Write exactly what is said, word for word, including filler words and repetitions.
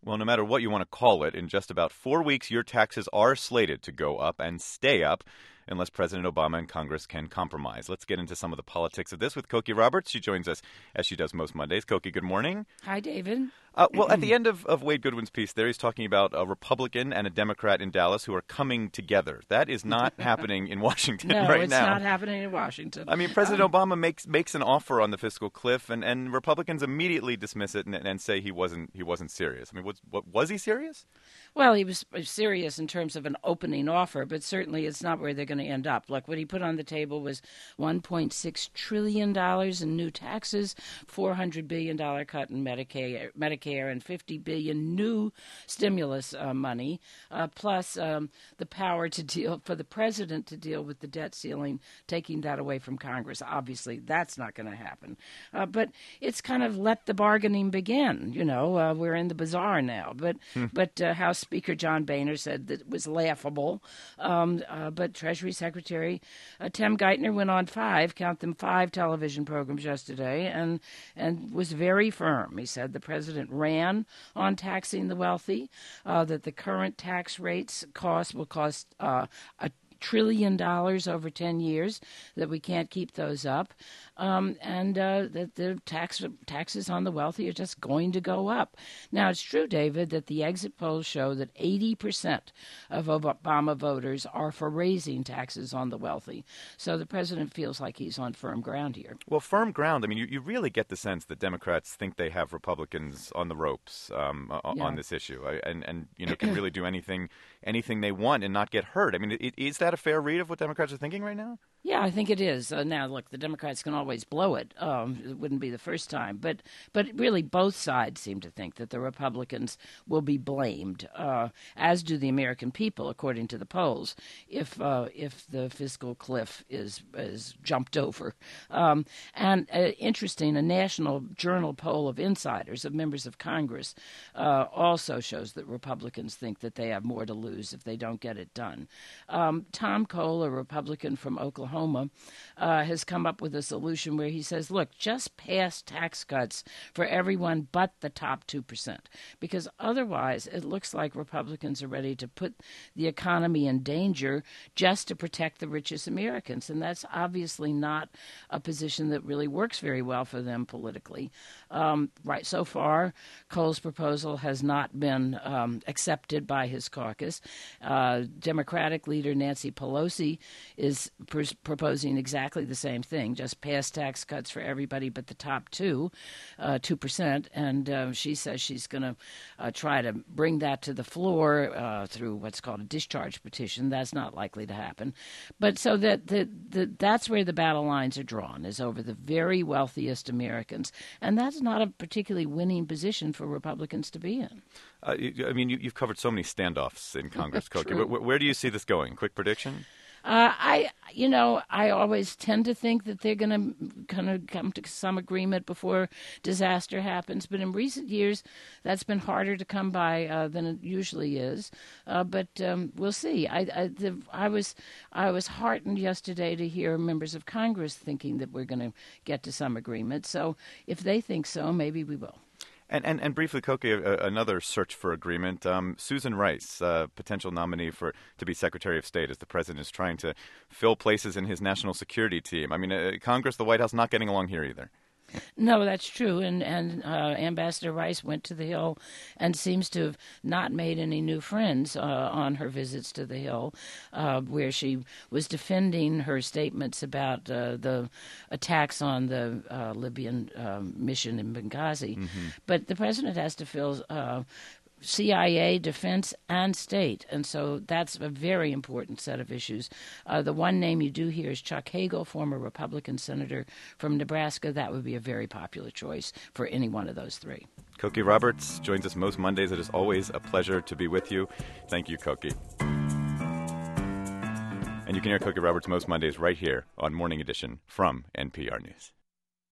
Well, no matter what you want to call it, in just about four weeks, your taxes are slated to go up and stay up unless President Obama and Congress can compromise. Let's get into some of the politics of this with Cokie Roberts. She joins us as she does most Mondays. Cokie, good morning. Hi, David. Uh, well, at the end of, of Wade Goodwin's piece there, he's talking about a Republican and a Democrat in Dallas who are coming together. That is not happening in Washington no, right it's now. not happening in Washington. I mean, President Um, Obama makes makes an offer on the fiscal cliff, and, and Republicans immediately dismiss it and, and say he wasn't he wasn't serious. I mean, was, what, was he serious? Well, he was serious in terms of an opening offer, but certainly it's not where they're going to end up. Look, what he put on the table was one point six trillion dollars in new taxes, four hundred billion dollars cut in Medicare, Medicare and fifty billion dollars new stimulus uh, money, uh, plus um, the power to deal for the president to deal with the debt ceiling, taking that away from Congress. Obviously, that's not going to happen. Uh, but it's kind of let the bargaining begin. You know, uh, we're in the bazaar now. But hmm. but uh, House Speaker John Boehner said that it was laughable. Um, uh, but Treasury Secretary uh, Tim Geithner went on five, count them five television programs yesterday, and and was very firm. He said the president ran on taxing the wealthy, uh, that the current tax rates cost will cost uh, a trillion dollars over ten years, that we can't keep those up, um, and uh, that the tax taxes on the wealthy are just going to go up. Now, it's true, David, that the exit polls show that eighty percent of Obama voters are for raising taxes on the wealthy. So the president feels like he's on firm ground here. Well, firm ground, I mean, you, you really get the sense that Democrats think they have Republicans on the ropes um, yeah. on this issue, and, and you know, can really do anything anything they want and not get hurt. I mean, it, is that a fair read of what Democrats are thinking right now? Yeah, I think it is. Uh, now, look, the Democrats can always blow it. Um, it wouldn't be the first time. But but really, both sides seem to think that the Republicans will be blamed, uh, as do the American people, according to the polls, if uh, if the fiscal cliff is is jumped over. Um, and uh, interesting, a National Journal poll of insiders, of members of Congress, uh, also shows that Republicans think that they have more to lose if they don't get it done. Um, Tom Cole, a Republican from Oklahoma, uh, has come up with a solution where he says, look, just pass tax cuts for everyone but the top two percent, because otherwise it looks like Republicans are ready to put the economy in danger just to protect the richest Americans, and that's obviously not a position that really works very well for them politically. Um, right, so far, Cole's proposal has not been um, accepted by his caucus. Uh, Democratic leader Nancy Pelosi is pr- proposing exactly the same thing, just pass tax cuts for everybody but the top two, uh, two percent, and uh, she says she's going to uh, try to bring that to the floor uh, through what's called a discharge petition. That's not likely to happen. But so that the, the, that's where the battle lines are drawn, is over the very wealthiest Americans, and that's not a particularly winning position for Republicans to be in. Uh, you, I mean, you, you've covered so many standoffs in Congress, Cokie. Where, where do you see this going? Quick prediction? Uh, I, you know, I always tend to think that they're going to kind of come to some agreement before disaster happens. But in recent years, that's been harder to come by uh, than it usually is. Uh, but um, we'll see. I, I, the, I was, I was heartened yesterday to hear members of Congress thinking that we're going to get to some agreement. So if they think so, maybe we will. And, and and briefly, Cokie, uh, another search for agreement. Um, Susan Rice, uh, potential nominee for to be Secretary of State, as the president is trying to fill places in his national security team. I mean, uh, Congress, the White House, not getting along here either. No, that's true. And, and uh, Ambassador Rice went to the Hill and seems to have not made any new friends uh, on her visits to the Hill, uh, where she was defending her statements about uh, the attacks on the uh, Libyan uh, mission in Benghazi. Mm-hmm. But the president has to fill uh, C I A, defense, and state. And so that's a very important set of issues. Uh, the one name you do hear is Chuck Hagel, former Republican senator from Nebraska. That would be a very popular choice for any one of those three. Cokie Roberts joins us most Mondays. It is always a pleasure to be with you. Thank you, Cokie. And you can hear Cokie Roberts most Mondays right here on Morning Edition from N P R News.